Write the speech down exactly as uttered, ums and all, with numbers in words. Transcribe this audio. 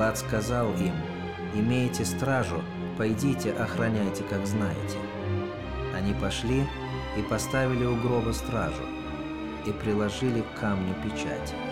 Пилат сказал им: «Имейте стражу, пойдите, охраняйте, как знаете». Они пошли и поставили у гроба стражу, и приложили к камню печать.